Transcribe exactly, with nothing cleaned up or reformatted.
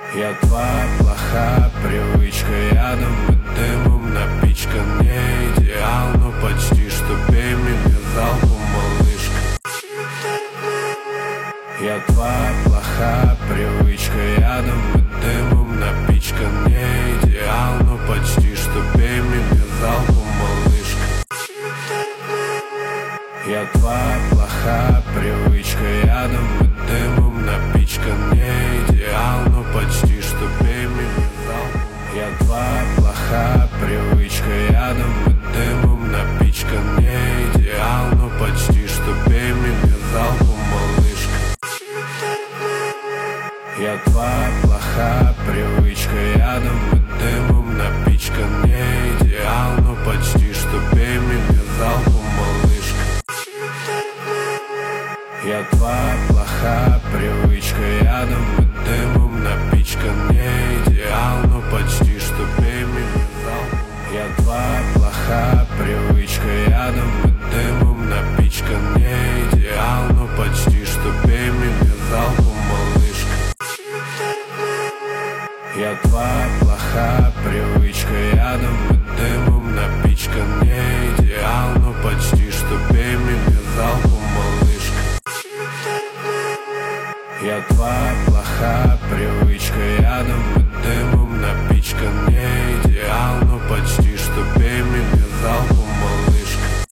Я твоя плохая привычка, ядом и дымом напичкан. Не идеал, но почти что бей меня залпом, малышка. Я твоя плохая привычка, ядом и дымом напичкан. Не идеал, но почти что бей меня залпом, малышка. Я твоя плохая привычка, ядом и дымом напичкан. Не идеал, но почти что бей меня залпом. Я твоя плохая привычка, ядом и дымом напичкан. Не идеал, но почти что бей меня залпом, малышка. Я твоя плохая привычка, ядом и дымом напичкан. Не идеал, но почти что бей меня залпом, малышка. Я твоя плохая привычка, ядом и дымом напичкан. Не идеал, но почти что бей меня залпом. Я твоя плохая привычка, ядом и дымом напичкан. Не идеал, но почти что бей меня залпом, малышка. Я твоя плохая привычка, ядом и дымом напичкан. Не идеал, но почти что бей меня залпом, малышка. Я твоя плохая привычка, ядом и дымом напичкан. Не